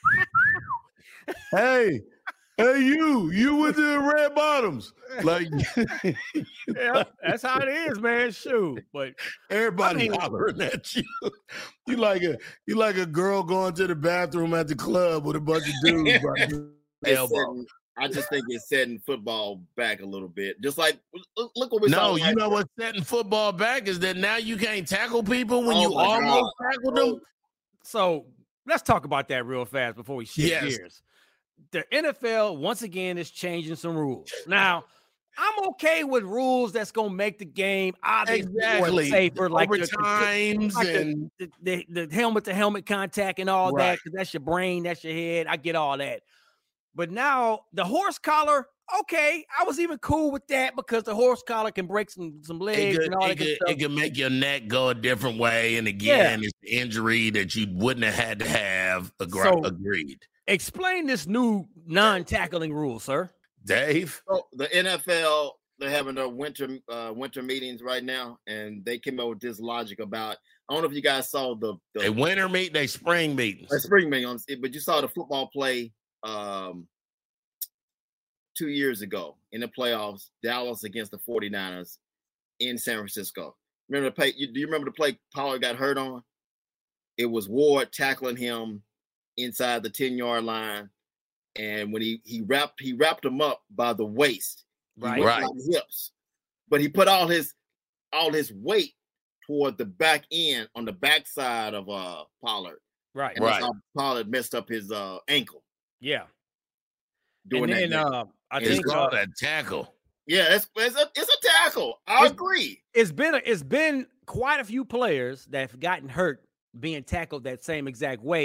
hey, hey, you, you with the red bottoms. Like Yeah, that's how it is, man. Shoot, but everybody I mean- hollering at you. You like a you like a girl going to the bathroom at the club with a bunch of dudes by the It's elbow. setting- I just think it's setting football back a little bit. Just like look, look what we saw. No, you last know year. what's setting football back is that now you can't tackle people when Oh you my almost tackled them. So let's talk about that real fast before we shift Yes. gears. The N F L once again is changing some rules. Now, I'm okay with rules that's gonna make the game obviously more Exactly. safer, like the- the- Overtimes like the- and the, the, the helmet to helmet contact and all that, Right. because that's your brain, that's your head. I get all that. But now the horse collar, okay, I was even cool with that because the horse collar can break some some It legs could, and all it, that good could, stuff. it could make your neck go a different way. And again, it's the injury that you wouldn't have had to have. Agre- So- agreed. Explain this new non-tackling rule, sir. Dave? So the N F L, they're having their winter uh, winter meetings right now, and they came up with this logic about. I don't know if you guys saw the the They winter meet, they spring meetings. uh, spring meetings, but you saw the football play um, two years ago in the playoffs, Dallas against the 49ers in San Francisco. Remember the play? You, do you remember the play Pollard got hurt on? It was Ward tackling him inside the ten-yard line, and when he he wrapped he wrapped him up by the waist, he Right. went Right. by the hips, but he put all his all his weight toward the back end on the backside of uh Pollard, Right. and that's Right. how Pollard messed up his uh ankle Yeah. doing And then that. game. uh, I It's think called uh, a tackle. yeah, it's it's a it's a tackle. I It's- agree. it's been a, it's been quite a few players that have gotten hurt being tackled that same exact way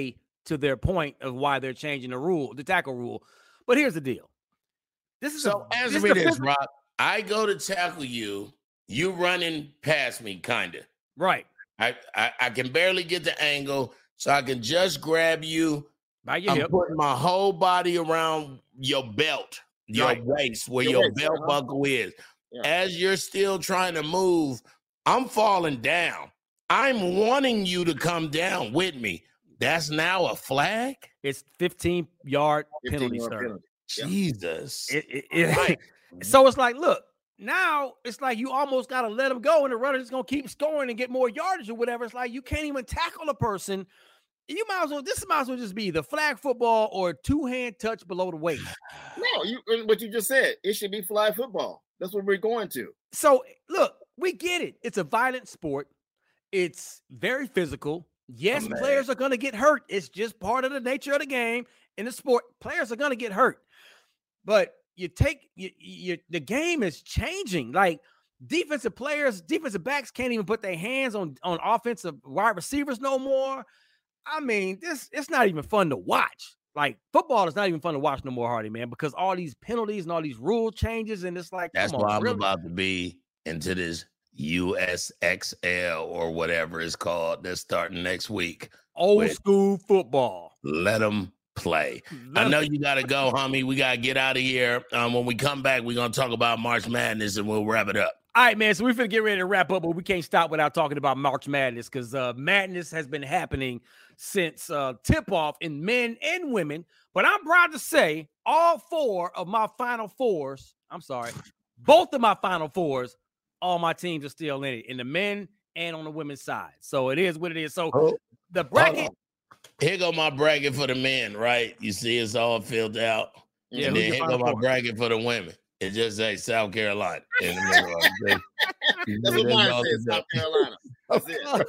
to their point of why they're changing the rule, the tackle rule. But here's the deal. This is so a, answer this me is this, a, Rob. I go to tackle you, you running past me, kind of. Right. I, I I can barely get the angle, so I can just grab you. By your I'm hip. putting my whole body around your belt, your Right. waist, where Your your waist, belt uh-huh. buckle is. Yeah. As you're still trying to move, I'm falling down. I'm wanting you to come down with me. That's now a flag? It's fifteen yard penalty, fifteen-yard sir. penalty. Yeah. Jesus. It, it, it, so it's like, look, now it's like you almost got to let him go, and the runner's going to keep scoring and get more yardage or whatever. It's like you can't even tackle a person. You might as well, this might as well just be the flag football or two hand touch below the waist. No, you what you just said. It should be flag football. That's what we're going to. So look, we get it. It's a violent sport. It's very physical. Yes, Oh, man. players are going to get hurt. It's just part of the nature of the game in the sport. Players are going to get hurt. But you take you, you the game is changing. Like defensive players, defensive backs can't even put their hands on on offensive wide receivers no more. I mean, this it's not even fun to watch. Like football is not even fun to watch no more, Hardy, man, because all these penalties and all these rule changes, and it's like That's come why on, I'm really? about to be into this U S X L or whatever it's called that's starting next week. Old Wait. school football. Let them play. I know you got to go, homie. We got to get out of here. Um, when we come back, we're going to talk about March Madness and we'll wrap it up. All right, man. So we're finna get ready to wrap up, but we can't stop without talking about March Madness because uh, Madness has been happening since uh, tip-off in men and women. But I'm proud to say all four of my Final Fours, I'm sorry, both of my Final Fours, all my teams are still in it, in the men and on the women's side. So it is what it is. So Oh, the bracket. Here go my bracket for the men, right? You see it's all filled out. Yeah, and who's then your here Final go my Four? bracket for the women. It just says South Carolina in the middle of it. That's what mine says, South Carolina. That's it.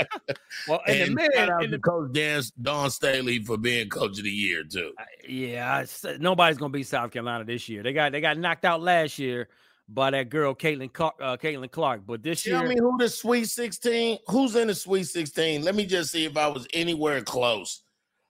Well, and, And the men, shout out and to the, Coach Dan, Don Staley for being coach of the year, too. yeah, I said nobody's gonna beat South Carolina this year. They got they got knocked out last year by that girl Caitlin Clark, uh, Caitlin Clark. But this Tell year, me who the Sweet sixteen, who's in the Sweet sixteen? Let me just see if I was anywhere close.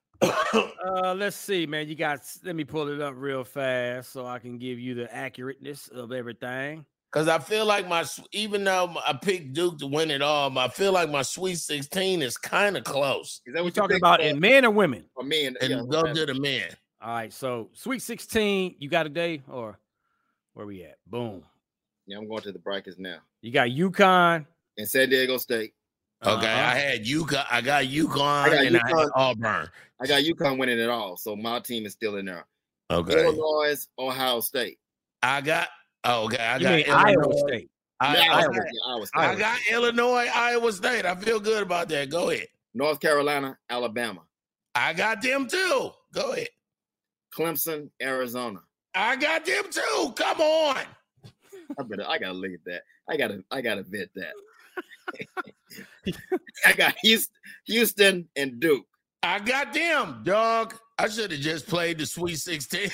uh, let's see, man. You got. Let me pull it up real fast so I can give you the accurateness of everything. Because I feel like my, even though I picked Duke to win it all, I feel like my Sweet sixteen is kind of close. Is that You what talking picked about for- in men or women? for men? And Yeah, go whatever. to the men. All right, so Sweet sixteen, you got a day or where we at? Boom. Yeah, I'm going to the brackets now. You got UConn. And San Diego State. Okay, Uh-huh. I had UConn, I got UConn, I got and I had UConn. Auburn. I got UConn winning it all, so my team is still in there. Okay, Illinois, Ohio State. I got. Oh, okay, I You got mean Illinois. Iowa State? I, Yeah, I- Iowa State, yeah, Iowa State. I got Illinois, Iowa State. I feel good about that. Go ahead. North Carolina, Alabama. I got them too. Go ahead. Clemson, Arizona. I got them too. Come on. I better. I gotta look at that. I gotta. I gotta vet that. I got Houston, Houston and Duke. I got them, dog. I should have just played the Sweet sixteen.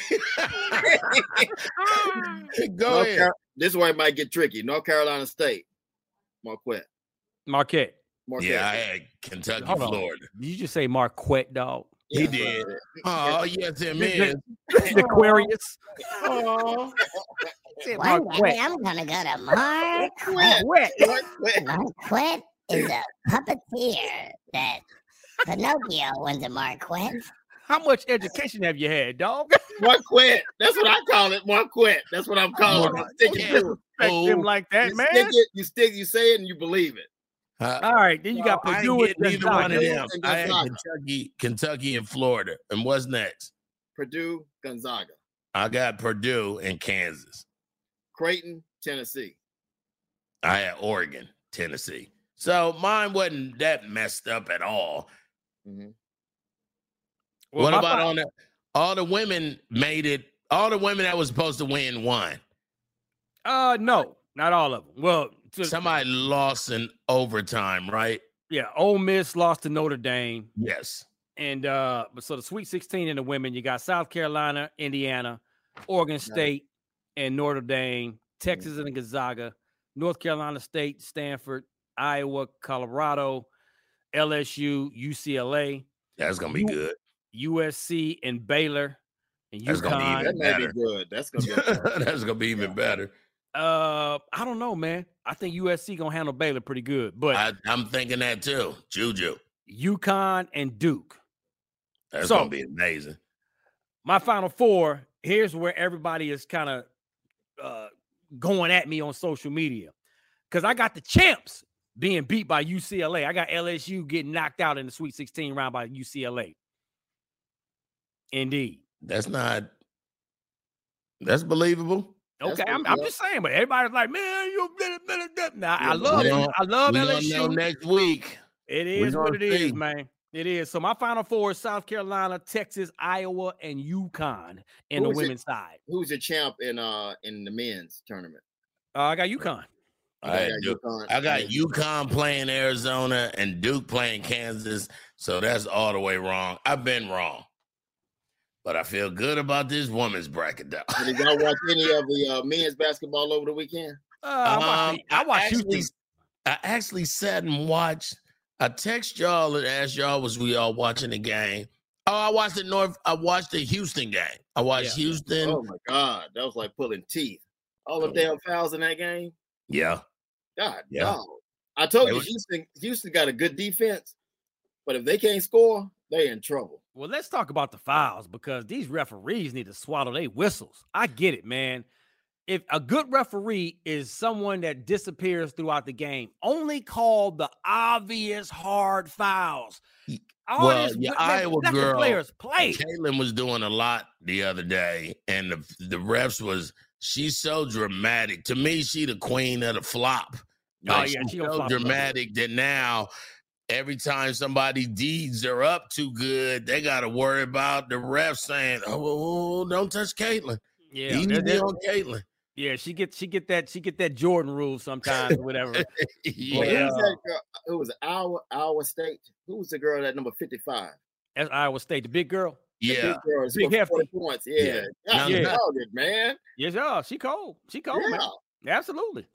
Go North ahead. Car- this is where it might get tricky. North Carolina State, Marquette. Marquette. Marquette. Yeah, I had Kentucky, Hold on. Florida. Did you just say Marquette, dog? He Yeah, did. Marquette. Oh, yes, it The- is. the Aquarius. Oh, Said One day Marquette. I'm gonna go to Marquette. Marquette. Marquette. Marquette is a puppeteer that Pinocchio went to Marquette. How much education have you had, dog? Marquette. That's what I call it. Marquette. That's what I'm calling it. I'm sticking yeah. to it. Respect them like that, You man. stick it. You stick. You say it, and you believe it. Uh, All right, then you got I Purdue didn't and get neither one of Gonzaga. them. And I had Gonzaga. Kentucky, Kentucky, and Florida. And what's next? Purdue, Gonzaga, I got Purdue and Kansas. Creighton, Tennessee. I had Oregon, Tennessee. So mine wasn't that messed up at all. Mm-hmm. Well, what my about fi- on the all the women made it? All the women that was supposed to win won. Uh, no, not all of them. Well, to, Somebody lost in overtime, right? yeah, Ole Miss lost to Notre Dame, Yes. and uh, but so the Sweet sixteen in the women, you got South Carolina, Indiana, Oregon State, and Notre Dame, Texas and Gonzaga, North Carolina State, Stanford, Iowa, Colorado, L S U, U C L A, That's gonna be U- good. U S C and Baylor and That's gonna be UConn. even That may better. be good. That's gonna be. That's gonna be even better. Uh, I don't know, man. I think U S C gonna handle Baylor pretty good, but I, I'm thinking that too. Juju. UConn and Duke. That's So- gonna be amazing. My Final Four. Here's where everybody is kind of uh, going at me on social media because I got the champs being beat by U C L A. I got L S U getting knocked out in the Sweet sixteen round by U C L A. Indeed. That's not. That's believable. Okay, That's I'm, what- I'm yeah. just saying, but everybody's like, man, you. Now I Yeah, love, we it. don't- I love we L gonna S know U. next week. It We is what gonna it is, see. man. It is. So my Final Four is South Carolina, Texas, Iowa, and UConn in Who the is it? women's side. Who's the champ in uh in the men's tournament? Uh, I got UConn. I, had got Duke- UConn. I got I got UConn playing Arizona and Duke playing Kansas. So that's all the way wrong. I've been wrong. But I feel good about this women's bracket, though. Did y'all watch any of the uh, men's basketball over the weekend? Uh, I watched, Um, the- I watched actually, Houston. I actually sat and watched. I text y'all and asked y'all, was we all watching the game? Oh, I watched the North. I watched the Houston game. I watched Yeah. Houston. Oh my God, that was like pulling teeth. All the damn fouls in that game. Yeah. God, Yeah. dog. I told It you, was- Houston. Houston got a good defense, but if they can't score, they in trouble. Well, let's talk about the fouls because these referees need to swallow their whistles. I get it, man. If a good referee is someone that disappears throughout the game, only call the obvious hard fouls. All Well, this, your let- Iowa let the girl, players play. Caitlin was doing a lot the other day, and the the refs was she's so dramatic. To me, she the queen of the flop. Oh, Like, yeah, she's she gonna so flop a little bit. dramatic that now every time somebody deeds are up too good, they got to worry about the refs saying, "Oh, don't touch Caitlin." Yeah, Easy there- there- on Caitlin. yeah, she get she get that she get that Jordan rule sometimes, or whatever. Well, Yeah. who's that girl? Who was it? Iowa, Iowa State? Who was the girl that number fifty-five? That's Iowa State, the big girl. The Yeah. big girl, she Big scored hefty. forty points. Yeah, Yeah. God, Yeah. you called it, man. Yes, yeah, she cold. She cold, man. Yeah. Absolutely.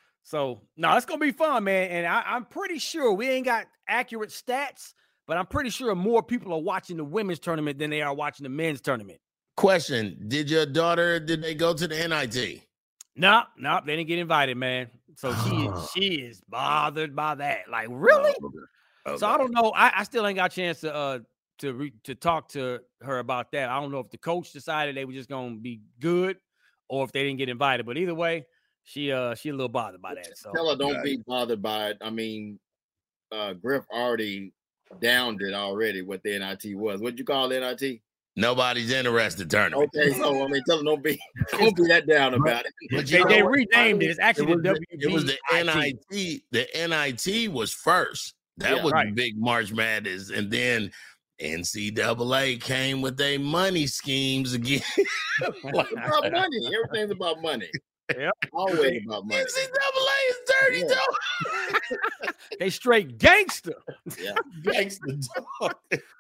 So no, it's gonna be fun, man. And I, I'm pretty sure we ain't got accurate stats, but I'm pretty sure more people are watching the women's tournament than they are watching the men's tournament. Question: did your daughter? Did they go to the N I T? No, no, they didn't get invited, man. So she is she is bothered by that. Like, really? Oh, So I don't know. I, I still ain't got a chance to uh to re, to talk to her about that. I don't know if the coach decided they were just gonna be good or if they didn't get invited. But either way, she uh she a little bothered by that. So Tell her don't Right. be bothered by it. I mean, uh, Griff already downed it already. What the N I T was? What'd you call the N I T? Nobody's interested. Tournament. Okay, so I mean, tell her don't be don't be that down about it. But they, you know they what? renamed it. It's actually It was the the, W B it was the I T. N I T. The N I T was first. That Yeah, was right. the big March Madness, and then N C double A came with their money schemes again. It's about money. Everything's about money. Yep. Always about money. N C double A is dirty, Yeah. though. They straight gangster. Yeah. Gangster dog.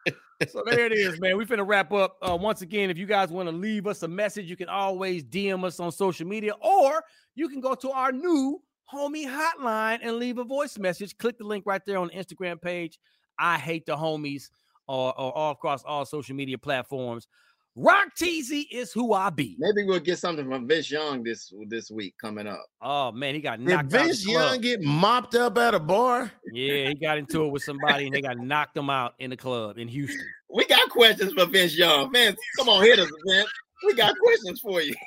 So there it is, man. We finna wrap up. Uh, once again, if you guys want to leave us a message, you can always D M us on social media, or you can go to our new homie hotline and leave a voice message. Click the link right there on the Instagram page. I hate the homies, or, or all across all social media platforms. Rock Teasy is who I be. Maybe we'll get something from Vince Young this this week coming up. Oh man, he got Did knocked out. Vince the club. Young get mopped up at a bar? Yeah, he got into it with somebody and they got knocked him out in the club in Houston. We got questions for Vince Young. Man, come on, hit us, Vince. We got questions for you.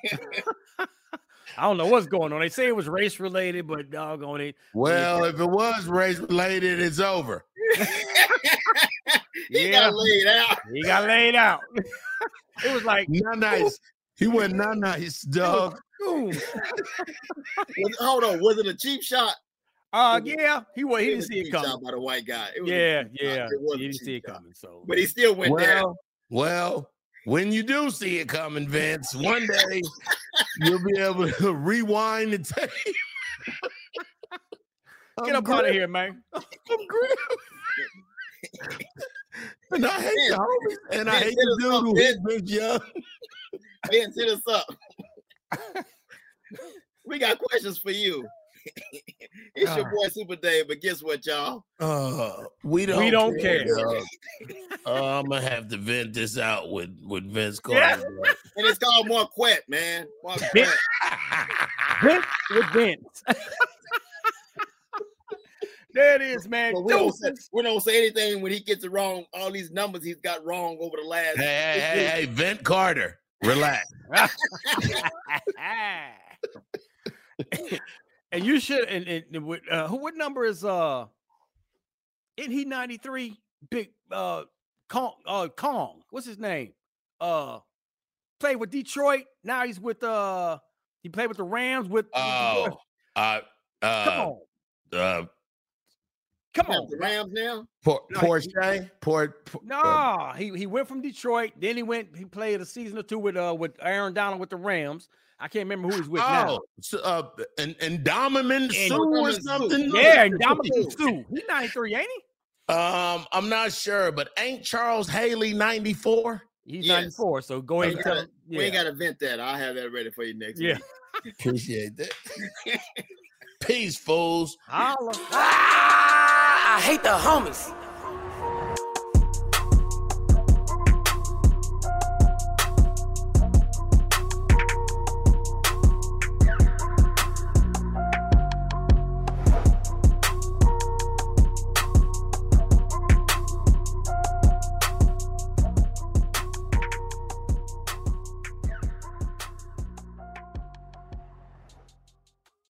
I don't know what's going on. They say it was race related, but doggone it. Well, if it was race related, it's over. He Yeah. got laid out. He got laid out. It was like, Not nice. He went not nice, dog. boom. Was- hold on, was it a cheap shot? Uh, yeah, he was. He It didn't was see a it cheap coming. shot by the white guy. It was a Yeah, cheap shot. yeah, It was he a didn't see cheap it shot. coming. So, But he still went down. Well, well, when you do see it coming, Vince, one day you'll be able to rewind the tape. get up out of here, man. I'm Griff. And I hate the homies, and I Vince, hate hit the us dude up, who hit Vince Young. Vince, hit us up. We got questions for you. It's your boy Super Dave, but guess what, y'all? Uh, we don't. We don't care. care. uh, I'm gonna have to vent this out with with Vince Carter. Yeah. And it's called Marquette, man. Marquette. Vince with Vince. There it is, man. But we, don't say, we don't say anything when he gets it wrong. All these numbers he's got wrong over the last. Hey, hey, hey, hey, Vent Carter, relax. And you should. And, and uh, who? What number is? Uh, isn't he ninety-three? Big uh, Kong. Uh, Kong. What's his name? Uh, played with Detroit. Now he's with. Uh, he played with the Rams. With. Oh, with uh, uh, come on. Uh, Come on, the Rams now. Por- Porsche, Port. Por- no, uh, he he went from Detroit. Then he went. He played a season or two with uh with Aaron Donald with the Rams. I can't remember who he's with oh, now. So, uh, and and Donovan Sue or something. Yeah, and Donovan Sue. He's ninety-three, ain't he? Um, I'm not sure, but ain't Charles Haley ninety-four? He's Yes. ninety-four. So go ahead and tell him. We ain't got to vent that. I'll have that ready for you next Yeah. week. Appreciate that. Peace, fools. Holla. Ah, I hate the homies.